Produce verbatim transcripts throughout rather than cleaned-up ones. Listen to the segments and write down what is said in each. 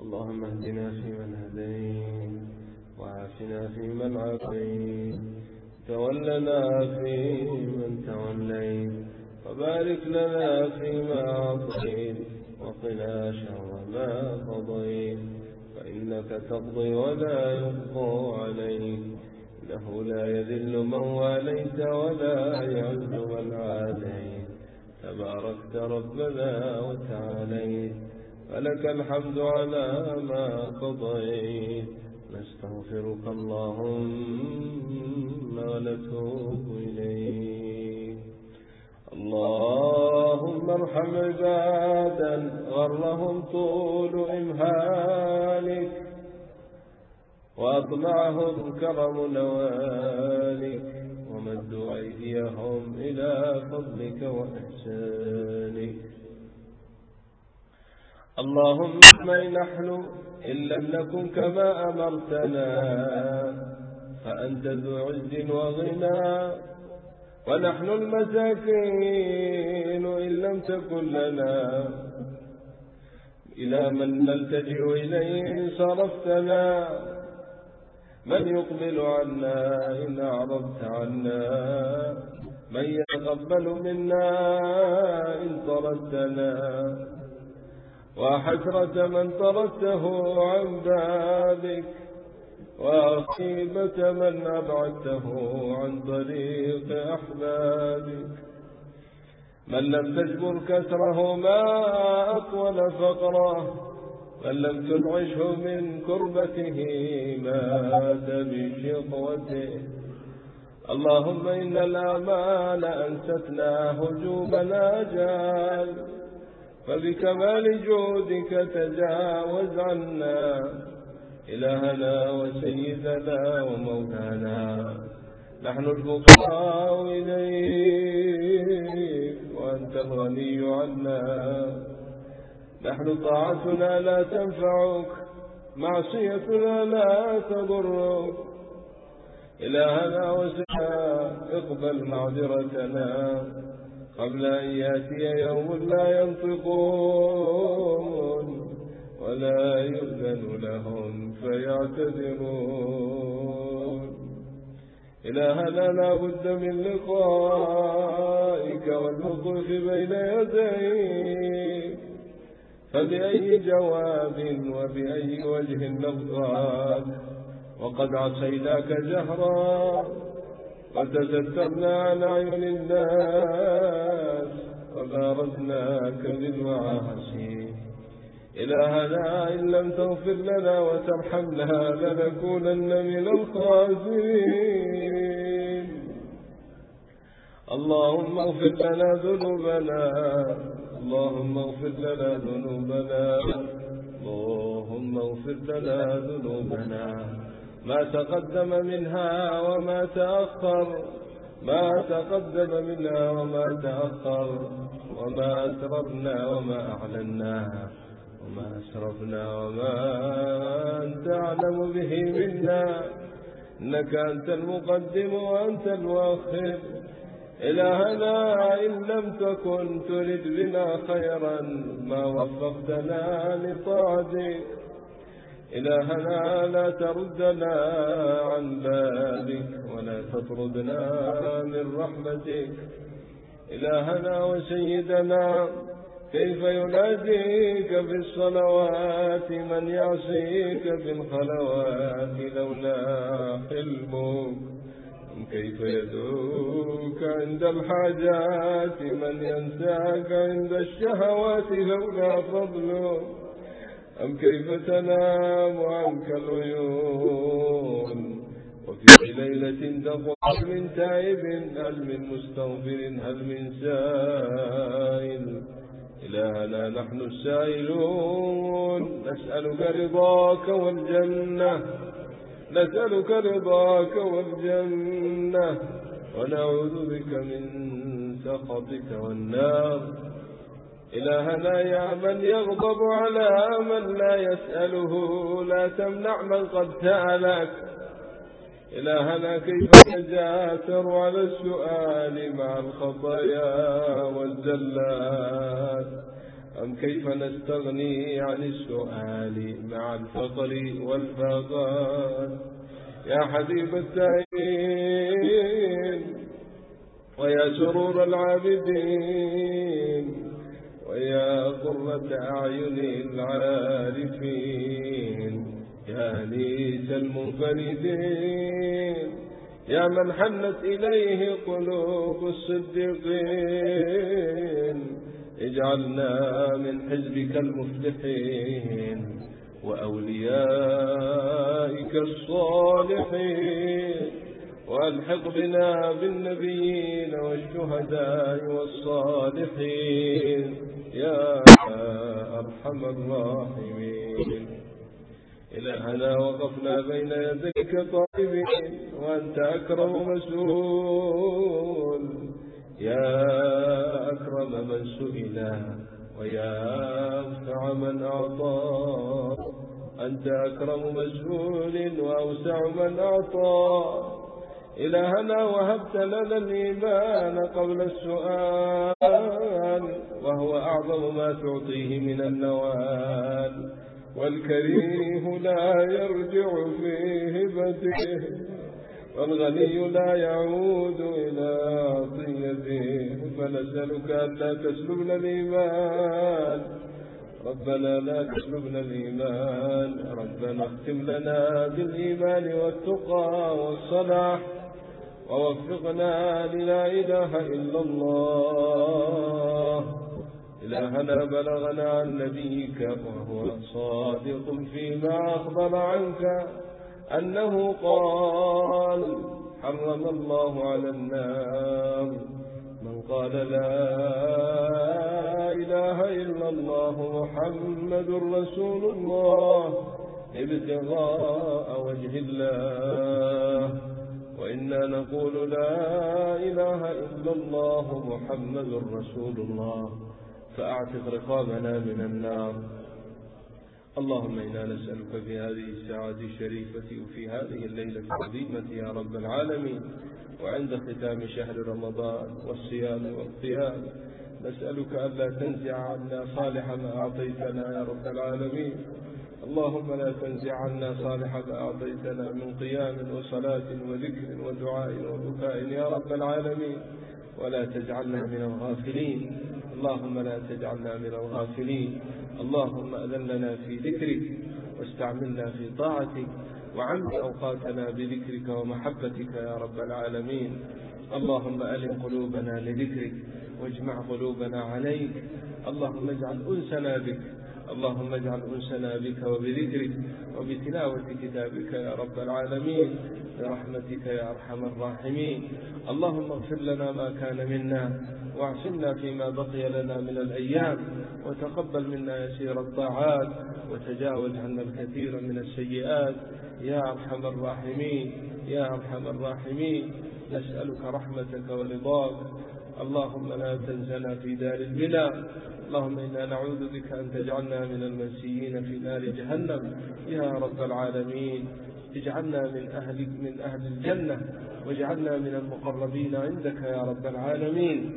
اللهم اهدنا فيمن هديت، وعافنا فيمن عافيت، تولنا فيمن توليت، وبارك لنا فيما أعطيت، وقنا شر ما قضيت، فإنك تقضي ولا يقضى عليك، إنه لا يذل من واليت ولا يعز من عاديت، تباركت ربنا وتعاليت، فلك الحمد على ما قضيت. نستغفرك اللهم ونتوب إليك. اللهم ارحم عبادا غرهم طول إمهالك، وأطمعهم كرم نوالك، ومدوا أيديهم إلى فضلك وإحسانك. اللهم نحن إن لم نكن كما أمرتنا فأنت ذو عز وغنى، ونحن المساكين إن لم تكن لنا إلى من نلتجئ إليه صرفتنا، من يقبل عنا إن أعرضت عنا، من يتقبل منا إن طردتنا، وحسرة من طردته عن بابك، وخيبة من أبعدته عن طريق أحبابك. من لم تجبر كسره ما أطول فقره، من لم تنعشه من كربته مات بشقوته. اللهم إن الآمال أنستنا هجومنا جال، فبكمال جودك تجاوز عنا إلهنا وسيدنا ومولانا. نحن الفقراء إليك وأنت الغني عنا، نحن طاعتنا لا تنفعك، معصيتنا لا تضرك. إلهنا وسيدنا اقبل معذرتنا قبل أن يأتي يوم لا ينطقون ولا يؤذن لهم فيعتذرون. إلهنا لا بد من لقائك والوقوف بين يديك، فبأي جواب وبأي وجه نبغاك، وقد عصيناك جهرا وتسترنا عن أعين الناس وبارزناك بالمعاصي. إلهنا إن لم تغفر لنا وترحمنا لنكونن من الخاسرين. اللهم اغفر لنا ذنوبنا، اللهم اغفر لنا ذنوبنا، اللهم اغفر لنا ذنوبنا، ما تقدم منها وما تأخر، ما تقدم منها وما تأخر، وما أسررنا وما أعلنا، وما أسرفنا وما أنت أعلم به منا، إنك أنت المقدم وأنت المؤخر. إلهنا إن لم تكن ترد بنا خيرا ما وفقتنا لطاعتك. إلهنا لا تردنا عن بابك ولا تطردنا من رحمتك. إلهنا وسيدنا كيف يناديك في الصلوات من يعصيك في الخلوات لولا حلمك؟ كيف يدعوك عند الحاجات من ينساك عند الشهوات لولا فضلك؟ أم كيف تنام عنك العيون وفي ليلة تقول هل من تائب هل من مستغفر هل من سائل؟ إلهنا نحن السائلون نسألك رضاك والجنة، نسألك رضاك والجنة، ونعوذ بك من سخطك والنار. إلهنا يا من يغضب على من لا يسأله لا تمنع من قد سألك. إلهنا كيف نجاسر على السؤال مع الخطايا والزلات؟ أم كيف نستغني عن السؤال مع الفقر والفقر. يا حبيب التائبين ويا سرور العابدين ويا قرة أعين العارفين، يا أنيس المنفردين، يا من حنت إليه قلوب الصديقين، اجعلنا من حزبك المفلحين وأوليائك الصالحين، والحق بنا بالنبيين والشهداء والصالحين يا أرحم الراحمين. إلهنا وقفنا بين يديك طائبين وأنت أكرم مسؤول، يا أكرم من سئل ويا أوسع من أعطى، أنت أكرم مسؤول وأوسع من أعطى. إلهنا وهبت لنا الإيمان قبل السؤال، وهو أعظم ما تعطيه من النوال، والكريم لا يرجع في هبته، والغني لا يعود إلى عطيته. فنسألك أن لا تسلبنا الإيمان، ربنا لا تسلبنا الإيمان، ربنا اختم لنا بالإيمان والتقى والصلاح، ووفقنا للا إله إلا الله. إلهنا بلغنا عن نبيك وهو صادق فيما أخبر عنك أنه قال: حرم الله على النار من قال لا إله إلا الله محمد رسول الله ابتغاء وجه الله. وإنا نقول لا إله إلا الله محمد رسول الله، فأعتق رقابنا من النار. اللهم إنا نسألك في هذه الساعة الشريفة وفي هذه الليلة العظيمة يا رب العالمين، وعند ختام شهر رمضان والصيام والقيام، نسألك ألا تنزع عنا صالح ما أعطيتنا يا رب العالمين. اللهم لا تنزع عنا صالح ما أعطيتنا من قيام وصلاة وذكر ودعاء وبكاء يا رب العالمين، ولا تجعلنا من الغافلين. اللهم لا تجعلنا من الغافلين. اللهم أذن لنا في ذكرك واستعملنا في طاعتك، وعمد أوقاتنا بذكرك ومحبتك يا رب العالمين. اللهم ألم قلوبنا لذكرك واجمع قلوبنا عليك. اللهم اجعل أنسنا بك، اللهم اجعل أنسنا بك وبذكرك وبتلاوة كتابك يا رب العالمين برحمتك يا أرحم الراحمين. اللهم اغفر لنا ما كان منا واعصمنا فيما بقي لنا من الأيام، وتقبل منا يسير الطاعات، وتجاوز عنا الكثير من السيئات يا أرحم الراحمين يا أرحم الراحمين. نسألك رحمتك ورضاك. اللهم لا تنسنا في دار البلاء. اللهم إنا نعوذ بك أن تجعلنا من المنسيين في نار جهنم يا رب العالمين. اجعلنا من أهل, من أهل الجنة، واجعلنا من المقربين عندك يا رب العالمين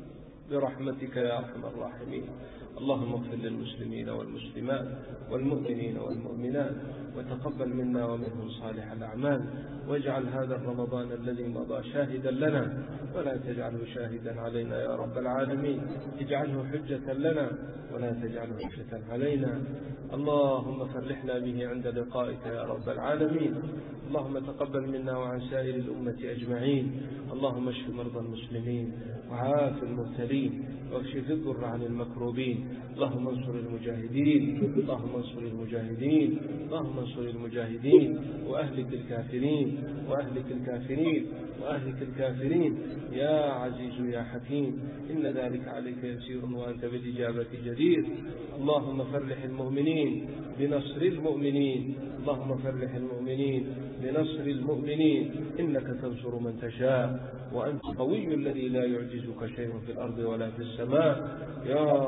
برحمتك يا أرحم الراحمين. اللهم اغفر للمسلمين والمسلمات والمؤمنين والمؤمنات، وتقبل منا ومنهم صالح الأعمال، واجعل هذا الرمضان الذي مضى شاهدا لنا، ولا تجعله شاهدا علينا يا رب العالمين. اجعله حجة لنا ولا تجعله حجة علينا. اللهم فرحنا به عند لقائك يا رب العالمين. اللهم تقبل منا وعن سائر الأمة أجمعين. اللهم اشف مرضى المسلمين وعاف المبتلين، واكشف الضر عن المكروبين. اللهم انصر المجاهدين، اللهم انصر المجاهدين، اللهم انصر المجاهدين، وأهلك الكافرين وأهلك الكافرين وأهلك الكافرين يا عزيز يا حكيم. إن ذلك عليك يسير وأنت بالإجابة جدير. اللهم فرح المؤمنين بنصر المؤمنين، اللهم فرح المؤمنين بنصر المؤمنين. إنك تنصر من تشاء، وأنت قوي الذي لا يعجزك شيء في الأرض ولا في السماء يا رب العالمين.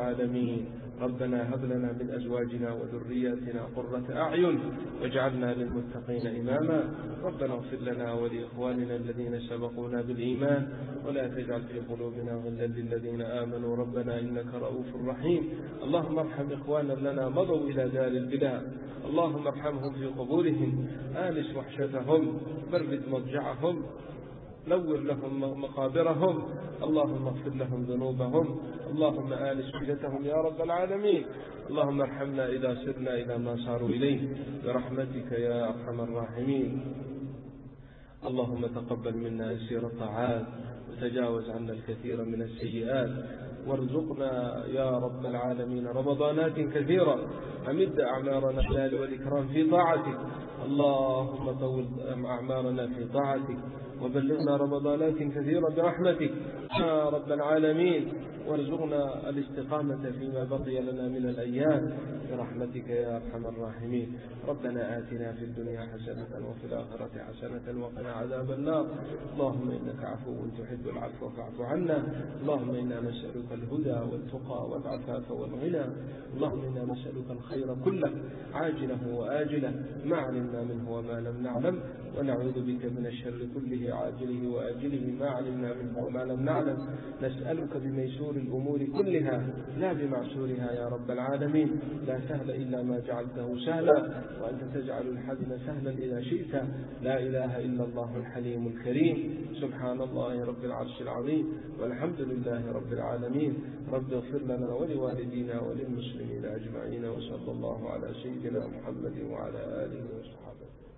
العالمين. ربنا هب لنا من أزواجنا وذرياتنا قرة أعين واجعلنا للمتقين إماما. ربنا اغفر لنا ولإخواننا الذين سبقونا بالإيمان ولا تجعل في قلوبنا غلا للذين آمنوا ربنا إنك رؤوف رحيم. اللهم ارحم إخوانا لنا مضوا إلى دار البلاد، اللهم ارحمهم في قبورهم، آنس وحشتهم، برد مضجعهم، نور لهم مقابرهم، اللهم اغفر لهم ذنوبهم، اللهم آنس وحشتهم يا رب العالمين. اللهم ارحمنا إذا سرنا إلى ما صاروا إليه برحمتك يا أرحم الراحمين. اللهم تقبل منا يسير الطاعات وتجاوز عنا الكثير من السيئات، وارزقنا يا رب العالمين رمضانات كثيرة، أمد أعمارنا الحلال والإكرام في طاعتك. اللهم طول أعمارنا في طاعتك وبلغنا رمضانات كثيرة برحمتك يا رب العالمين، وارزقنا الاستقامة فيما بقي لنا من الأيام برحمتك يا أرحم الراحمين. ربنا آتنا في الدنيا حسنة وفي الآخرة حسنة وقنا عذاب النار. اللهم إنك عفو تحب العفو فاعف عنا. اللهم إنا نسألك الهدى والتقى والعفاف والغنى. اللهم إنا نسألك الخير كله عاجله وآجله ما علمنا منه وما لم نعلم، ونعوذ بك من الشر كله عاجله وآجله ما علمنا منه وما لم نعلم. نسألك بميسور الأمور كلها لا بمعسورها يا رب العالمين. لا سهل إلا ما جعلته سهلا، وأنت تجعل الحزن سهلا إذا شئت. لا إله إلا الله الحليم الكريم. سبحان الله رب العرش العظيم، والحمد لله رب العالمين. رب اغفر لنا ولوالدينا وللمسلمين أجمعين، وصلى الله على سيدنا محمد وعلى آله وصحبه.